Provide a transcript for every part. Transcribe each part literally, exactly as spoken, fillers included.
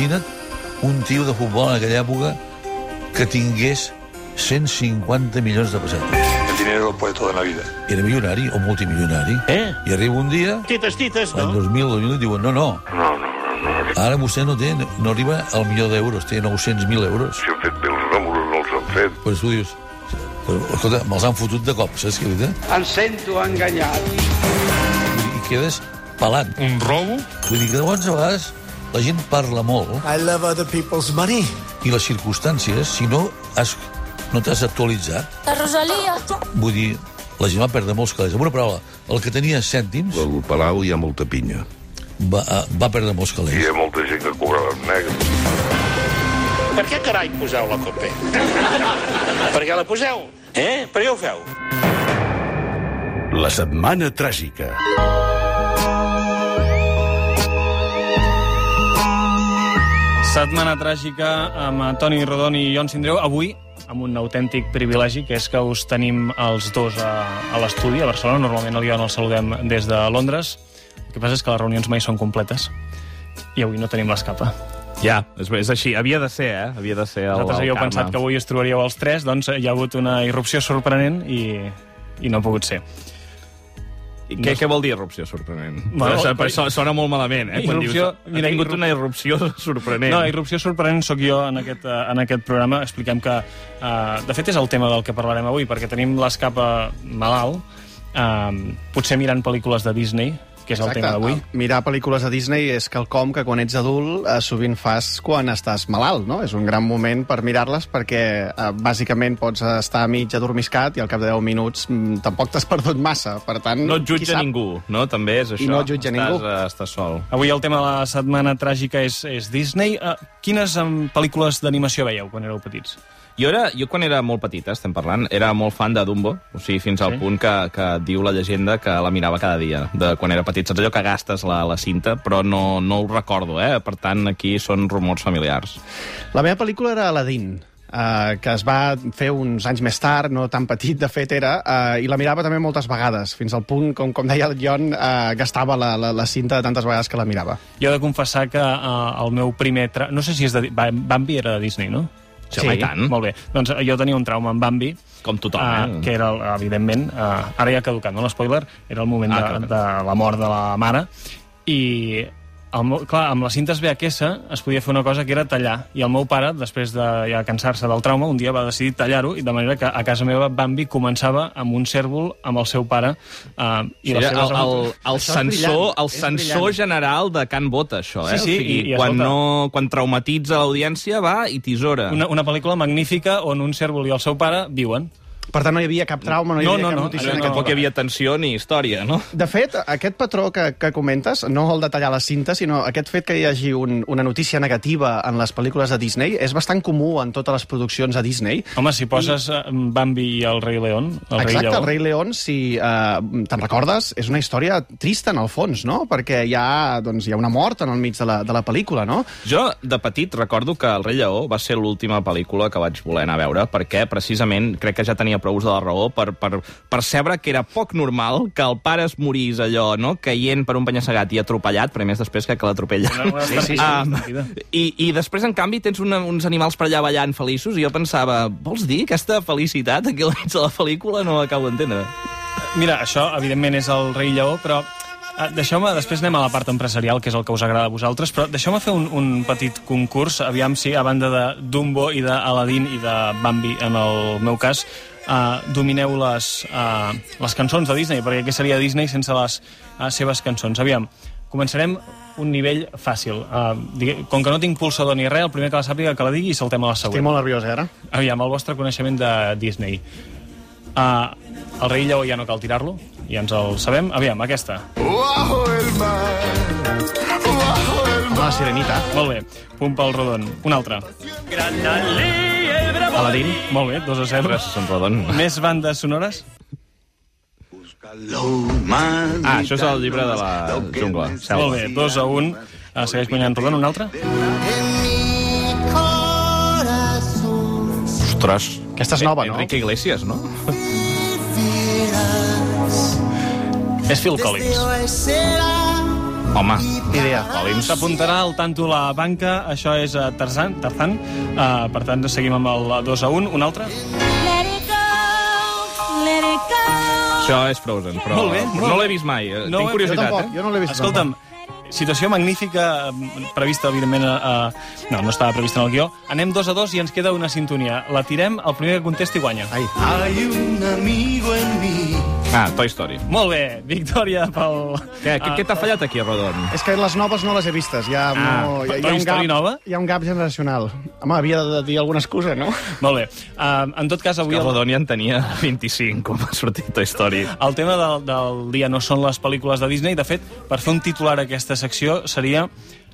imagina't un tio de futbol en aquella època que tingués cent cinquanta milions de pessetes. El dinero lo puede todo en la vida. Era milionari o multimilionari. Eh? I arriba un dia, Tites, tites, l'any no? dos mil, dos mil, diuen, no, no, No, no, no, no. ara vostè no té, no arriba al milió d'euros, té nou-cents mil euros. Si han fet bé els números, no els han fet. Però tu dius, però, escolta, me'ls han fotut de cop, saps què vull dir? Em sento enganyat. I quedes pelant. Un robo? Vull dir que llavors a vegades la gent parla molt I love other people's money. i les circumstàncies, si no has, no t'has actualitzat, La Rosalia. vull dir, la gent va perdre molts calés. Amb una paraula, el que tenia cèntims Al Palau hi ha molta pinya. va, va perdre molts Hi calés. ha molta gent que cobrava en negre. Per què carai poseu la COPE? Per què la poseu? Eh? Per què ho feu? La setmana tràgica. Setmana tràgica amb Toni Rodon i Jon Sindreu. Avui, amb un autèntic privilegi, que és que us tenim els dos a, a l'estudi, a Barcelona. Normalment el Jon el saludem des de Londres. El que passa és que les reunions mai són completes. I avui no tenim l'escapa. Ja, és, és així. Havia de ser, eh? Havia de ser el, Vosaltres havíeu el pensat que avui us trobaríeu els tres, doncs hi ha hagut una irrupció sorprenent i, i no ha pogut ser. I què, què vol dir irrupció sorprenent? Bueno, Bueno, però això sona molt malament, eh? Quan irrupció- dius, mira, ha tingut irrup- una irrupció sorprenent. No, irrupció sorprenent sóc jo en aquest, eh, en aquest programa. Expliquem que, eh, de fet, és el tema del que parlarem avui, perquè tenim l'escapa malalt, eh, potser mirant pel·lícules de Disney, que és el tema d'avui. Mirar pel·lícules de Disney és quelcom que quan ets adult eh, sovint fas quan estàs malalt, no? És un gran moment per mirar-les perquè eh, bàsicament pots estar mig adormiscat i al cap de deu minuts mm, tampoc t'has perdut massa. Per tant, No et qui jutja sap? ningú, no? També és això. I no et jutja estàs, ningú. eh, Estàs sol. Avui el tema de la setmana tràgica és, és Disney. Eh, quines em, pel·lícules d'animació veieu quan éreu petits? Jo, era, jo quan era molt petita, estem parlant, era molt fan de Dumbo, o sigui, fins al Sí? punt que, que diu la llegenda que la mirava cada dia, de quan era petit. Saps allò que gastes la, la cinta, però no, no ho recordo, eh? Per tant, aquí són rumors familiars. La meva pel·lícula era Aladdin, eh, que es va fer uns anys més tard, no tan petit, de fet era, eh, i la mirava també moltes vegades, fins al punt, com, com deia el Jon, eh, gastava la, la, la cinta de tantes vegades que la mirava. Jo he de confessar que eh, el meu primer... Tra... No sé si és de... Ba- Bambi era de Disney, no? Sí, home, i tant. Molt bé. Doncs eh, jo tenia un trauma amb Bambi, Com tothom, eh, eh? que era, el- evidentment, eh, ara ja ha caducat, no l'espoiler, era el moment Ah, de, clar. de la mort de la mare, i el meu, clar, amb les cintes V H S es podia fer una cosa que era tallar, i el meu pare, després de ja cansar-se del trauma, un dia va decidir tallar-ho, i de manera que a casa meva Bambi començava amb un cèrvol amb el seu pare, eh, i les Era seves el, el, aventures. el Això és censor, brillant, el és censor brillant. general de Can Bota, això, eh? Sí, sí, o sigui, i- i quan, escolta- no, quan traumatitza l'audiència, va i tisora. Una, una pel·lícula magnífica on un cèrvol i el seu pare viuen. Per tant, no hi havia cap trauma, no hi No, havia no, cap no, notícia allò en no. aquest Tampoc hi havia tensió ni història, no? De fet, aquest patró que, que comentes, no el de tallar les cintes, sinó aquest fet que hi hagi un, una notícia negativa en les pel·lícules de Disney, és bastant comú en totes les produccions de Disney. Home, si poses I... Bambi i el rei León, el Exacte, rei Lleó... el rei León, si eh, te'n recordes, és una història trista en el fons, no? Perquè hi ha, doncs, hi ha una mort en el mig de la, de la pel·lícula, no? Jo, de petit, recordo que El rei Lleó va ser l'última pel·lícula que vaig voler anar a veure, perquè, precisament, crec que ja tenia prou ús de la raó per, per percebre que era poc normal que el pare es morís allò, no?, caient per un penya-segat i atropellat, però més després que, que l'atropella. Una- una Sí, sí, sí, Ah, estampida. i, I després, en canvi, tens una, uns animals per allà ballant feliços, i jo pensava, vols dir aquesta felicitat aquí al mig de la pel·lícula? No acabo d'entendre. Mira, això, evidentment, és el rei Lleó, però eh, deixeu-me, després anem a la part empresarial, que és el que us agrada a vosaltres, però deixeu-me fer un, un petit concurs, aviam si, a banda de Dumbo i d'Aladin i de Bambi, en el meu cas, eh, domineu les, eh, les cançons de Disney, perquè què seria Disney sense les eh, seves cançons? Aviam, començarem un nivell fàcil. Uh, digui, com que no tinc pulsador ni res, el primer que la sàpiga que la digui i saltem a la següent. Estic molt nerviós, eh, ara. Aviam, el vostre coneixement de Disney. Uh, el rei Lleó ja no cal tirar-lo, ja ens el sabem. Aviam, aquesta. La Sirenita. Molt bé, punt pel rodon. Una altra. Aladín. Molt bé, dos a zero. Res, són rodon. Més bandes sonores? Ah, això és el llibre de la jungla. Molt bé, dos a un. Uh, segueix guanyant rodon. Una altra? Ostres. Aquesta és nova, no? Enrique Iglesias, no? És Phil Collins. Home, Ni idea. Collins. S'apuntarà al tanto la banca, això és uh, Tarzan, Tarzan. Uh, per tant, seguim amb el dos a un. Un altre? Let it go, let it go. Això és Frozen, però Molt bé, molt no bé. l'he vist mai. No, Tinc Jo curiositat, tampoc, eh? jo no l'he vist. Escolta'm, situació magnífica, eh, prevista, evidentment, a... no, no estava prevista en el guió. Anem dos a dos i ens queda una sintonia. La tirem, el primer que contesti guanya. Ai. Hay un amigo en mí. Ah, Toy Story. Molt bé, victòria pel... Què, què, què t'ha fallat aquí, Rodon? És que les noves no les he vistes. Hi ha, Ah, no, hi ha, hi ha Toy un Story gap, nova? hi ha un gap generacional. Home, havia de dir alguna excusa, no? Molt bé. Uh, en tot cas, avui... Que El, Rodon ja en tenia vint-i-cinc, com va sortir Toy Story. el tema del, del dia no són les pel·lícules de Disney. De fet, per fer un titular a aquesta secció seria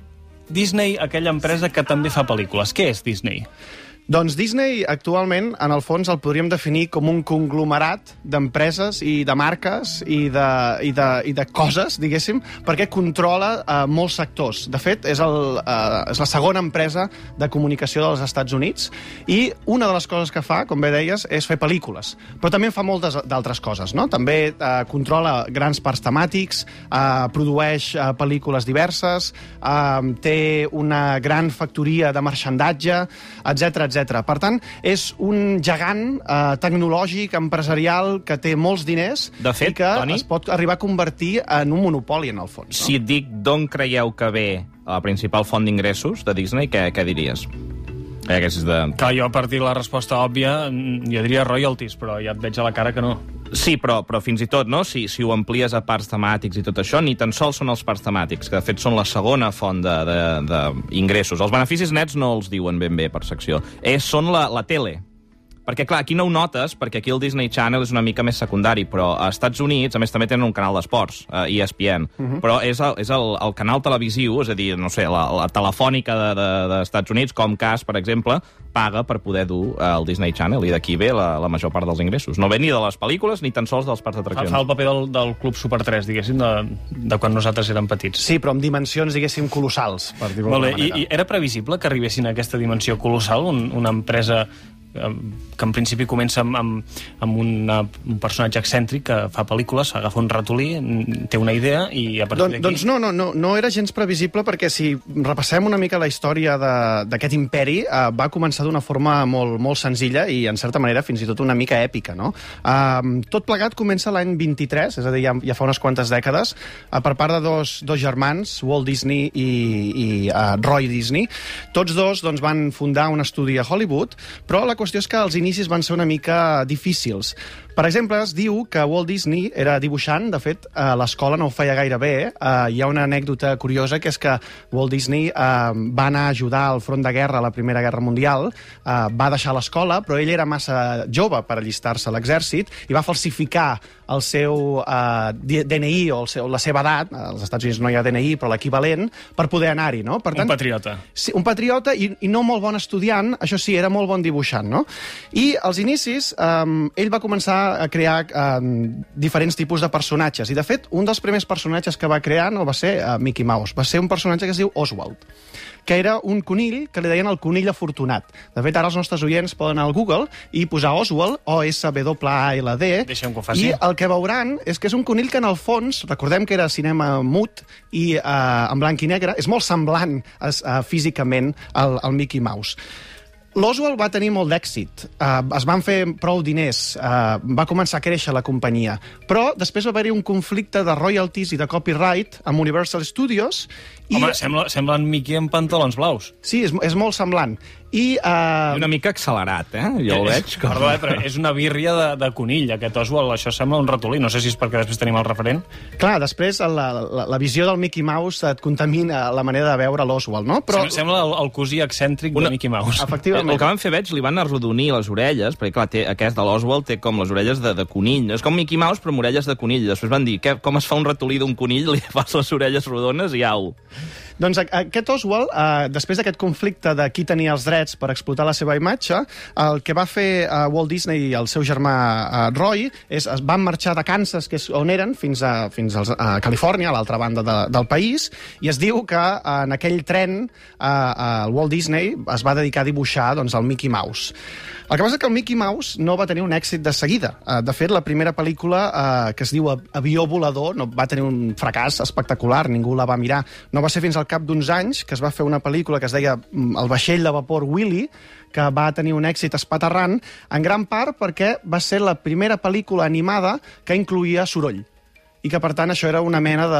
Disney, aquella empresa que també fa pel·lícules. Què és Disney? Doncs Disney, actualment, en el fons, el podríem definir com un conglomerat d'empreses i de marques i de, i de, i de coses, diguéssim, perquè controla eh, molts sectors. De fet, és, el, eh, és la segona empresa de comunicació dels Estats Units i una de les coses que fa, com bé deies, és fer pel·lícules. Però també en fa moltes d'altres coses, no? També eh, controla grans parcs temàtics, eh, produeix eh, pel·lícules diverses, eh, té una gran factoria de marxandatge, etcètera, etcètera. Per tant, és un gegant eh, tecnològic, empresarial, que té molts diners De fet, i que Toni, es pot arribar a convertir en un monopoli, en el fons. No? Si et dic d'on creieu que ve la principal font d'ingressos de Disney, què, què diries? Eh, que és de... Clar, jo a partir de la resposta òbvia, mm, jo diria royalties, però ja et veig a la cara que no. Sí, però, però fins i tot, no? Si, si ho amplies a parcs temàtics i tot això, ni tan sols són els parcs temàtics, que de fet són la segona font d'ingressos. Els beneficis nets no els diuen ben bé per secció. És, són la, la tele. Perquè, clar, aquí no ho notes, perquè aquí el Disney Channel és una mica més secundari, però a Estats Units, a més, també tenen un canal d'esports, eh, E S P N, uh-huh. però és, el, és el, el canal televisiu, és a dir, no sé, la, la telefònica dels de, de Estats Units, Comcast, per exemple, paga per poder dur eh, el Disney Channel, i d'aquí ve la, la major part dels ingressos. No ve ni de les pel·lícules ni tan sols dels parcs Fa, d'atraccions. fa el paper del, del Club Super tres, diguéssim, de, de quan nosaltres érem petits. Sí, però amb dimensions, diguéssim, colossals, per dir-ho Molt bé, d'alguna i, manera. i era previsible que arribessin a aquesta dimensió colossal, un, una empresa eh, que en principi comença amb, amb, amb una, un personatge excèntric que fa pel·lícules, agafa un ratolí, té una idea i a partir Don, d'aquí... doncs no, no, no, no era gens previsible perquè si repassem una mica la història d'aquest imperi, eh, va començar d'una forma molt, molt senzilla i, en certa manera, fins i tot una mica èpica, no? Eh, tot plegat comença l'any vint-i-tres, és a dir, ja, ja fa unes quantes dècades, eh, per part de dos, dos germans, Walt Disney i, i eh, Roy Disney. Tots dos doncs, van fundar un estudi a Hollywood, però la qüestió és que els inicis van ser una mica difícils. Per exemple, es diu que Walt Disney era dibuixant, de fet, a l'escola no ho feia gaire bé. Uh, hi ha una anècdota curiosa, que és que Walt Disney uh, va anar a ajudar al front de guerra a la Primera Guerra Mundial, uh, va deixar l'escola, però ell era massa jove per allistar-se a l'exèrcit i va falsificar el seu uh, D N I o el seu, la seva edat, als Estats Units no hi ha D N I, però l'equivalent, per poder anar-hi, no? Per tant, un patriota. Sí, un patriota i, i no molt bon estudiant, això sí, era molt bon dibuixant, no? I als inicis, um, ell va començar a crear um, diferents tipus de personatges, i de fet, un dels primers personatges que va crear no va ser uh, Mickey Mouse, va ser un personatge que es diu Oswald, que era un conill que li deien el conill afortunat. De fet, ara els nostres oients poden anar al Google i posar Oswald, O S W A L D, Deixa'm que ho faci. i el que veuran és que és un conill que, en el fons, recordem que era cinema mut i eh, en blanc i negre, és molt semblant es, uh, físicament al, al Mickey Mouse. L'Oswald va tenir molt d'èxit, uh, es van fer prou diners, uh, va començar a créixer la companyia, però després va haver-hi un conflicte de royalties i de copyright amb Universal Studios. I... Home, sembla, sembla en Mickey amb pantalons blaus. Sí, és, és molt semblant. I, uh... I una mica accelerat, eh? Jo ho veig. Com... Perdó, eh, però és una birria de, de conill, aquest Oswald. Això sembla un ratolí. No sé si és perquè després tenim el referent. Clar, després la, la, la visió del Mickey Mouse et contamina la manera de veure l'Oswald, no? Però... Sembla el, el cosí excèntric una... de Mickey Mouse. Efectivament. El que van fer, veig, li van arrodonir les orelles, perquè, clar, té, aquest de l'Oswald té com les orelles de, de conill. És com Mickey Mouse, però amb orelles de conill. Després van dir, que, com es fa un ratolí d'un conill? Li fas les orelles rodones i au. Doncs aquest Oswald, eh, després d'aquest conflicte de qui tenia els drets per explotar la seva imatge, el que va fer eh, Walt Disney i el seu germà eh, Roy és es van marxar de Kansas, que és on eren, fins a, fins als, a Califòrnia, a l'altra banda de, del país, i es diu que eh, en aquell tren eh, el Walt Disney es va dedicar a dibuixar doncs, el Mickey Mouse. El que passa és que el Mickey Mouse no va tenir un èxit de seguida. De fet, la primera pel·lícula, eh, que es diu Avió volador, no va tenir un fracàs espectacular, ningú la va mirar. No va ser fins al cap d'uns anys que es va fer una pel·lícula que es deia El vaixell de vapor Willy, que va tenir un èxit espaterrant, en gran part perquè va ser la primera pel·lícula animada que incloïa soroll. I que, per tant, això era una mena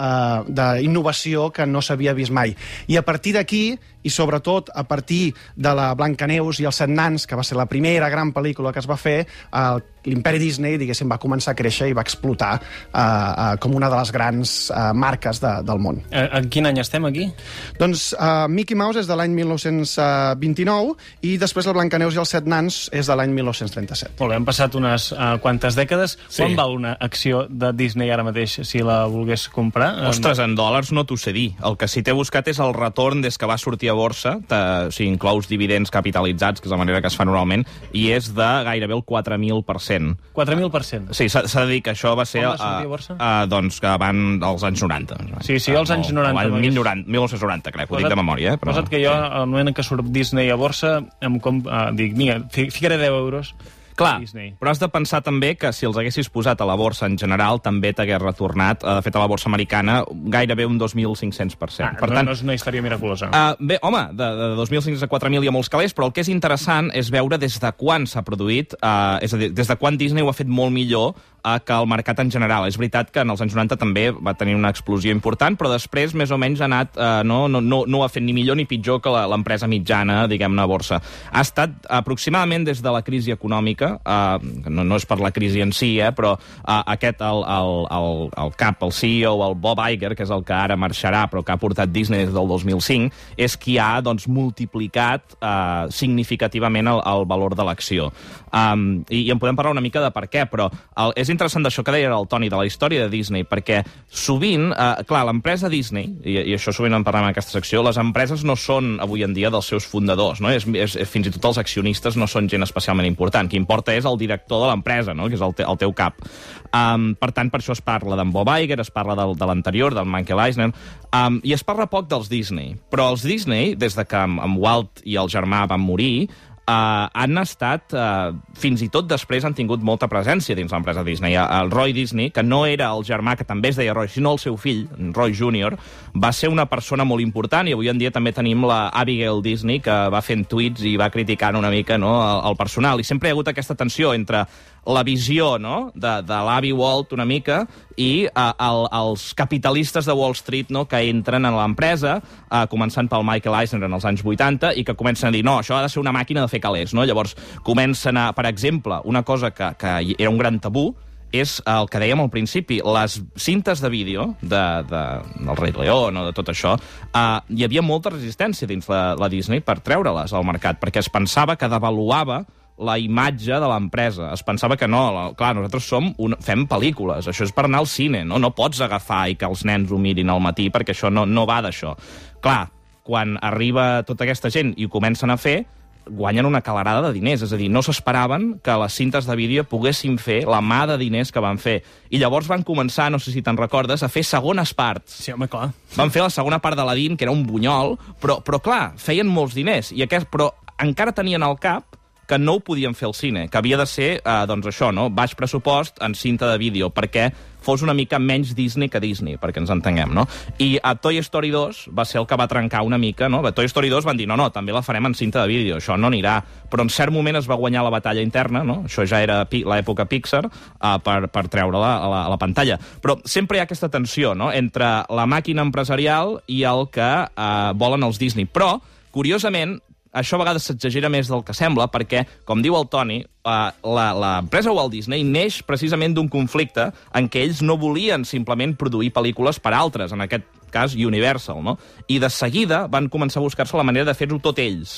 d'innovació que no s'havia vist mai. I a partir d'aquí, i sobretot a partir de la Blancaneus i els set nans, que va ser la primera gran pel·lícula que es va fer, l'imperi Disney, diguéssim, va començar a créixer i va explotar eh, eh, com una de les grans eh, marques de, del món. En quin any estem aquí? Doncs eh, Mickey Mouse és de l'any mil nou-cents vint-i-nou i després la Blancaneus i els set nans és de l'any mil nou-cents trenta-set. Molt bé, han passat unes uh, quantes dècades. Sí. Quan val una acció de Disney ara mateix, si la volgués comprar? Ostres, en dòlars no t'ho sé dir. El que sí t'he buscat és el retorn des que va sortir a borsa, te, si inclous dividends capitalitzats, que és la manera que es fa normalment, i és de gairebé el quatre mil per cent. quatre mil per cent? Sí, s'ha de dir que això va ser... Com va sortir a borsa? A, a, doncs que van als anys noranta. Sí, sí, als anys noranta. Al mil nou-cents noranta, crec, ho dic de memòria. Eh? Però... Posa't que jo, al moment en què surt Disney a borsa, em comp... uh, dic, mira, ficaré deu euros... Clar, però has de pensar també que si els haguessis posat a la borsa en general també t'hagués retornat, de fet a la borsa americana, gairebé un dos mil cinc-cents per cent. Ah, per no, tant, no és una història miraculosa. Uh, bé, home, de, de dos mil cinc-cents a quatre mil hi ha molts calés, però el que és interessant és veure des de quan s'ha produït, uh, és a dir, des de quan Disney ho ha fet molt millor uh, que el mercat en general. És veritat que en els anys noranta també va tenir una explosió important, però després més o menys ha anat, uh, no, no, no, no ho ha fet ni millor ni pitjor que l'empresa mitjana, diguem-ne, a borsa. Ha estat aproximadament des de la crisi econòmica, uh, no, no és per la crisi en si, eh, però uh, aquest, el, el, el, el cap, el C E O, el Bob Iger, que és el que ara marxarà, però que ha portat Disney des del dos mil cinc, és qui ha doncs, multiplicat uh, significativament el, el valor de l'acció. Um, i, I en podem parlar una mica de per què, però el, és interessant d'això que deia el Toni, de la història de Disney, perquè sovint, uh, clar, l'empresa Disney, i, i això sovint en parlem en aquesta secció, les empreses no són avui en dia dels seus fundadors, no? És, és, fins i tot els accionistes no són gent especialment important. Qui importa és el director de l'empresa, no? Que és el, te, el teu cap. Um, per tant, per això es parla d'en Bob Iger, es parla del, de l'anterior, del Michael Eisner, um, i es parla poc dels Disney. Però els Disney, des de que en Walt i el germà van morir, Uh, han estat, uh, fins i tot després han tingut molta presència dins l'empresa Disney. El Roy Disney, que no era el germà que també es deia Roy, sinó el seu fill, Roy júnior, va ser una persona molt important, i avui en dia també tenim la Abigail Disney, que va fent tuits i va criticant una mica, no, el, el personal. I sempre hi ha hagut aquesta tensió entre la visió, no, de, de l'avi Walt una mica i uh, el, els capitalistes de Wall Street, no, que entren en l'empresa, uh, començant pel Michael Eisner en els anys vuitanta, i que comencen a dir, no, això ha de ser una màquina de fer calés, no? Llavors comencen a, per exemple, una cosa que, que era un gran tabú, és el que dèiem al principi, les cintes de vídeo de, de, del Rei León o de tot això, uh, hi havia molta resistència dins la, la Disney per treure-les al mercat, perquè es pensava que devaluava la imatge de l'empresa. Es pensava que no, la, clar, nosaltres som un, fem pel·lícules, això és per anar al cine, no? No pots agafar i que els nens ho mirin al matí, perquè això no, no va d'això. Clar, quan arriba tota aquesta gent i ho comencen a fer, guanyen una calarada de diners, és a dir, no s'esperaven que les cintes de vídeo poguessin fer la mà de diners que van fer. I llavors van començar, no sé si te'n recordes, a fer segones parts. Sí, home, clar. Van fer la segona part d'Aladín, que era un bunyol, però, però clar, feien molts diners, i aquest, però encara tenien al cap que no ho podien fer al cine, que havia de ser, eh, doncs això, no?, baix pressupost en cinta de vídeo, perquè fos una mica menys Disney que Disney, perquè ens entenguem, no? I a Toy Story dos va ser el que va trencar una mica, no? A Toy Story dos van dir, no, no, també la farem en cinta de vídeo, això no anirà. Però en cert moment es va guanyar la batalla interna, no? Això ja era l'època Pixar, uh, per, per treure-la a, la, a la pantalla. Però sempre hi ha aquesta tensió, no?, entre la màquina empresarial i el que uh, volen els Disney. Però, curiosament, això a vegades s'exagera més del que sembla, perquè, com diu el Toni, eh, l'empresa Walt Disney neix precisament d'un conflicte en què ells no volien simplement produir pel·lícules per altres, en aquest cas Universal, no? I de seguida van començar a buscar-se la manera de fer-ho tot ells.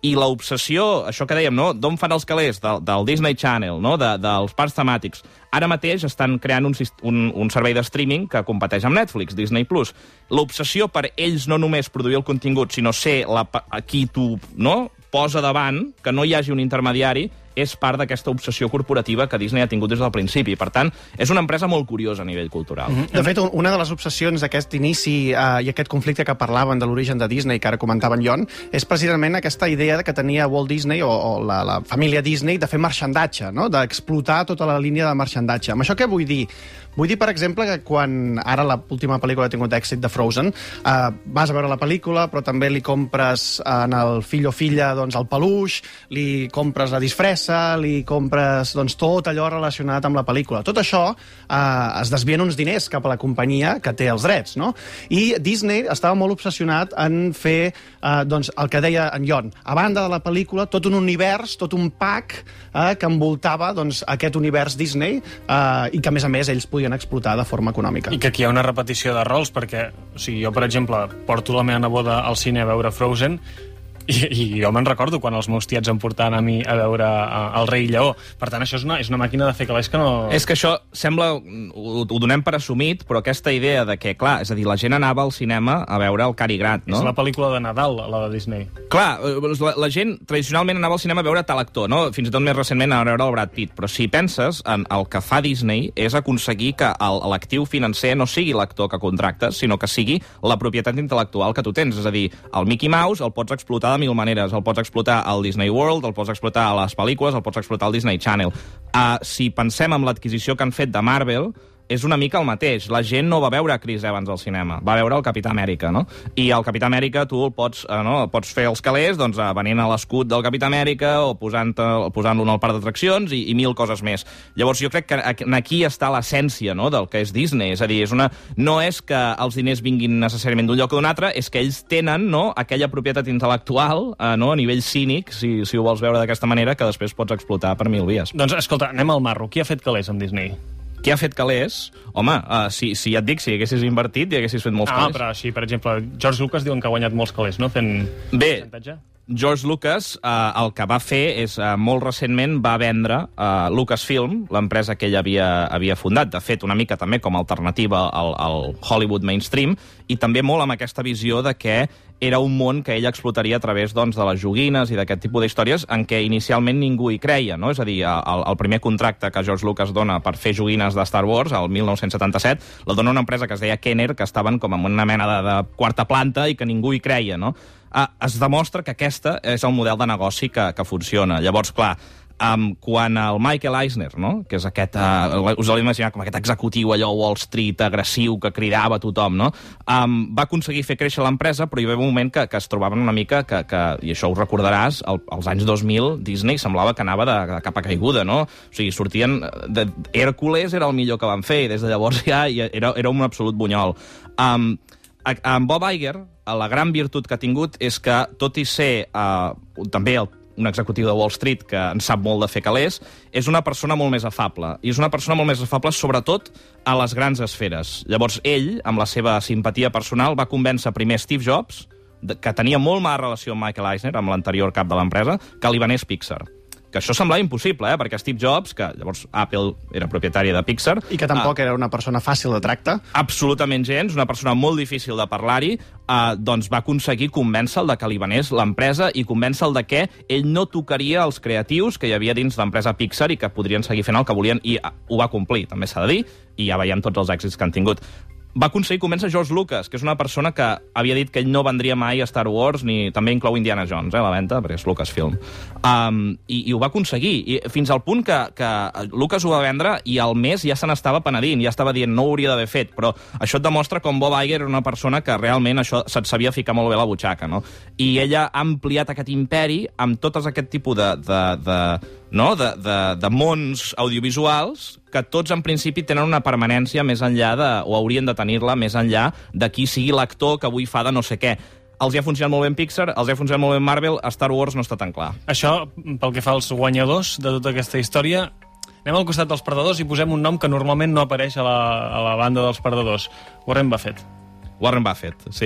I l'obsessió, això que dèiem, no? D'on fan els calés? Del, del Disney Channel, no? De, dels parcs temàtics. Ara mateix estan creant un, un, un servei de streaming que competeix amb Netflix, Disney Plus. L'obsessió per ells no només produir el contingut, sinó ser la, a qui tu, no?, posa davant, que no hi hagi un intermediari, és part d'aquesta obsessió corporativa que Disney ha tingut des del principi. Per tant, és una empresa molt curiosa a nivell cultural. Mm-hmm. De fet, una de les obsessions d'aquest inici eh, i aquest conflicte que parlaven de l'origen de Disney, que ara comentava en Jon, és precisament aquesta idea que tenia Walt Disney o, o la, la família Disney de fer marxandatge, no? D'explotar tota la línia de marxandatge. Amb això què vull dir? Vull dir, per exemple, que quan ara l'última pel·lícula ha tingut èxit de Frozen, eh, vas a veure la pel·lícula, però també li compres en el fill o filla doncs, el peluix, li compres la disfressa, li compres doncs, tot allò relacionat amb la pel·lícula. Tot això eh, es desvien uns diners cap a la companyia que té els drets, no? I Disney estava molt obsessionat en fer eh, doncs, el que deia en Jon. A banda de la pel·lícula, tot un univers, tot un pack eh, que envoltava doncs, aquest univers Disney eh, i que, a més a més, ells podien explotar de forma econòmica. I que aquí hi ha una repetició de rols, perquè o sigui, jo, per exemple, porto la meva neboda al cine a veure Frozen i, i jo me'n recordo quan els meus tiets em portaven a mi a veure uh, El rei Lleó. Per tant, això és una, és una màquina de fer calés que no... És que això sembla... Ho, ho donem per assumit, però aquesta idea de que, clar, és a dir, la gent anava al cinema a veure el Cary Grant, no? És la pel·lícula de Nadal, la de Disney. Clar, la, la gent tradicionalment anava al cinema a veure tal actor, no? Fins i tot més recentment a veure el Brad Pitt. Però si penses, en el que fa Disney és aconseguir que l'actiu financer no sigui l'actor que contractes, sinó que sigui la propietat intel·lectual que tu tens. És a dir, el Mickey Mouse el pots explotar de mil maneres. El pots explotar al Disney World, el pots explotar a les pel·lícules, el pots explotar al Disney Channel. Uh, si pensem en l'adquisició que han fet de Marvel, és una mica el mateix. La gent no va veure Chris Evans al cinema, va veure el Capità Amèrica, no? I el Capità Amèrica tu el pots, eh, no? pots fer els calés doncs, eh, venint a l'escut del Capità Amèrica o posant-lo posant en el parc d'atraccions i, i mil coses més. Llavors jo crec que aquí està l'essència, no?, del que és Disney. És a dir, és una... no és que els diners vinguin necessàriament d'un lloc o d'un altre, és que ells tenen, no?, aquella propietat intel·lectual, eh, no?, a nivell cínic, si, si ho vols veure d'aquesta manera, que després pots explotar per mil vies. Doncs escolta, anem al marro. Qui ha fet calés amb Disney? Qui ha fet calés? Home, uh, si, si ja et dic, si haguessis invertit i haguessis fet molts ah, calés. Ah, però així, per exemple, George Lucas diuen que ha guanyat molts calés, no?, fent Bé, percentatge. George Lucas uh, el que va fer és, uh, molt recentment, va vendre uh, Lucasfilm, l'empresa que ell havia, havia fundat, de fet, una mica també com a alternativa al, al Hollywood mainstream, i també molt amb aquesta visió de que era un món que ell explotaria a través doncs, de les joguines i d'aquest tipus d'històries en què inicialment ningú hi creia, no? És a dir, el, el primer contracte que George Lucas dona per fer joguines de Star Wars, el mil nou-cents setanta-set, la dona una empresa que es deia Kenner, que estaven com en una mena de, de quarta planta i que ningú hi creia, no? Ah, es demostra que aquesta és el model de negoci que, que funciona. Llavors, clar, Um, quan el Michael Eisner, no?, que és aquest, uh, us l'heu imaginat com aquest executiu allò Wall Street agressiu que cridava a tothom, no?, um, va aconseguir fer créixer l'empresa, però hi va haver un moment que, que es trobaven una mica que, que i això ho recordaràs, el, als anys dos mil Disney semblava que anava de, de capa caiguda, no? O sigui, sortien... De, Hércules era el millor que van fer i des de llavors ja era, era un absolut bunyol. Um, en Bob Iger, la gran virtut que ha tingut és que, tot i ser uh, també el un executiu de Wall Street que en sap molt de fer calés, és una persona molt més afable. I és una persona molt més afable, sobretot, a les grans esferes. Llavors, ell, amb la seva simpatia personal, va convèncer primer Steve Jobs, que tenia molt mala relació amb Michael Eisner, amb l'anterior cap de l'empresa, que li venés Pixar. Que això semblava impossible, eh? Perquè Steve Jobs, que llavors Apple era propietària de Pixar... I que tampoc uh, era una persona fàcil de tracte. Absolutament gens, una persona molt difícil de parlar-hi, uh, doncs va aconseguir convèncer-lo de que li venés l'empresa i convèncer-lo de que ell no tocaria els creatius que hi havia dins l'empresa Pixar i que podrien seguir fent el que volien, i uh, ho va complir, també s'ha de dir, i ja veiem tots els èxits que han tingut. Va aconseguir convèncer George Lucas, que és una persona que havia dit que ell no vendria mai a Star Wars, ni també inclou Indiana Jones, eh, la venda, perquè és Lucasfilm. Um, i, I ho va aconseguir, i fins al punt que, que Lucas ho va vendre i al mes ja se n'estava penedint, ja estava dient no ho hauria d'haver fet, però això et demostra com Bob Iger era una persona que realment això se't sabia ficar molt bé a la butxaca, no? I ella ha ampliat aquest imperi amb tots aquest tipus de... de, de no? de, de, de mons audiovisuals que tots en principi tenen una permanència més enllà de, o haurien de tenir-la més enllà de qui sigui l'actor que avui fa de no sé què. Els hi ha funcionat molt bé en Pixar, els hi ha funcionat molt bé en Marvel, a Star Wars no està tan clar. Això, pel que fa als guanyadors de tota aquesta història, anem al costat dels perdedors i posem un nom que normalment no apareix a la, a la banda dels perdedors. Warren Buffett. Warren Buffett, sí.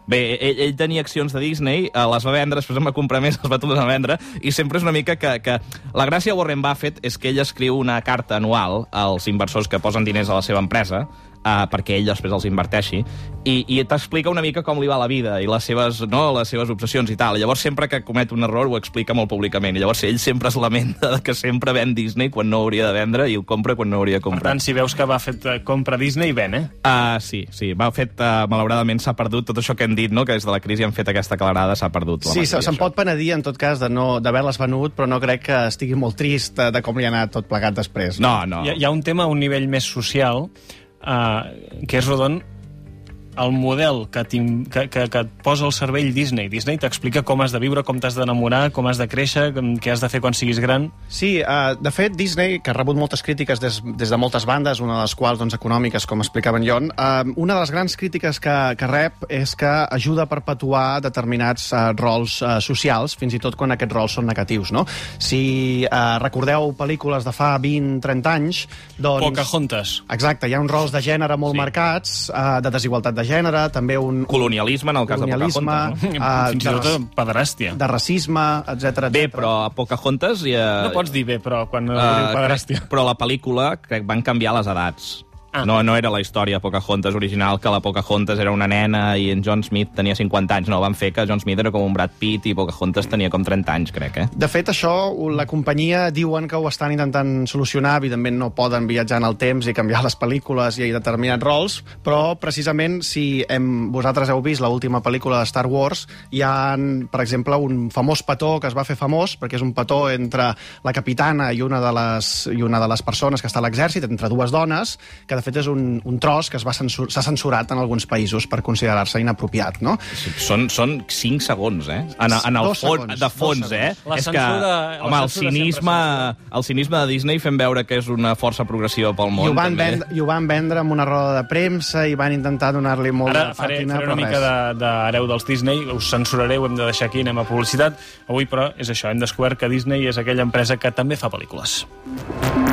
Bé, ell, ell tenia accions de Disney, eh, les va vendre, després en va comprar més, les va tornar a vendre, i sempre és una mica que, que... La gràcia de Warren Buffett és que ell escriu una carta anual als inversors que posen diners a la seva empresa, Uh, perquè ell després els inverteixi, i, i t'explica una mica com li va la vida i les seves, no, les seves obsessions i tal. I llavors sempre que comet un error ho explica molt públicament, i llavors ell sempre es lamenta de que sempre ven Disney quan no hauria de vendre i ho compra quan no hauria de comprar. Per tant, si veus que va fet compra Disney, ven, eh? Uh, sí, sí, va fet, uh, malauradament s'ha perdut tot això que hem dit, no? Que des de la crisi han fet aquesta aclarada, s'ha perdut. Sí, se'n pot penedir, en tot cas, de no d'haver-les venut, però no crec que estigui molt trist de com li ha anat tot plegat després. No, no. Hi ha, hi ha un tema a un nivell més social, Uh, que és rodon el model que, que, que, que et posa al cervell Disney. Disney t'explica com has de viure, com t'has d'enamorar, com has de créixer, què has de fer quan siguis gran. Sí, uh, de fet, Disney, que ha rebut moltes crítiques des, des de moltes bandes, una de les quals doncs, econòmiques, com explicava en Jon, uh, una de les grans crítiques que, que rep és que ajuda a perpetuar determinats uh, rols uh, socials, fins i tot quan aquests rols són negatius, no? Si uh, recordeu pel·lícules de fa vint trenta anys, doncs... Pocahontas. Exacte, hi ha uns rols de gènere molt sí. marcats, uh, de desigualtat de gènere, també un... Colonialisme, en el cas de Pocahontas, no? Uh, Fins i tot de pederàstia. De racisme, etcètera. Bé, però a Pocahontas... Ja... No pots dir bé, però quan uh, diu pederàstia. Però a la pel·lícula crec van canviar les edats. Ah. No, no era la història Pocahontas original, que la Pocahontas era una nena i en John Smith tenia cinquanta anys. No, van fer que John Smith era com un Brad Pitt i Pocahontas tenia com trenta anys, crec, eh? De fet, això, la companyia diuen que ho estan intentant solucionar. Evidentment no poden viatjar en el temps i canviar les pel·lícules i determinats rols, però precisament si hem, vosaltres heu vist l'última pel·lícula de Star Wars, hi ha, per exemple, un famós petó que es va fer famós, perquè és un petó entre la capitana i una de les, i una de les persones que està a l'exèrcit, entre dues dones, que de fet és un, un tros que s'ha censur, censurat en alguns països per considerar-se inapropiat, no? Són, són cinc segons, eh? En, en el fons, segons, de fons, eh? La és censura, que, home, el cinisme, el cinisme de Disney fent veure que és una força progressiva pel món, I ho van, també. vendre, i ho van vendre amb una roda de premsa i van intentar donar-li molt Ara de faré, pàtina, faré una però mica res. d'hereu de, dels Disney, us censuraré, ho hem de deixar aquí, anem a publicitat. Avui, però, és això, hem descobert que Disney és aquella empresa que també fa pel·lícules.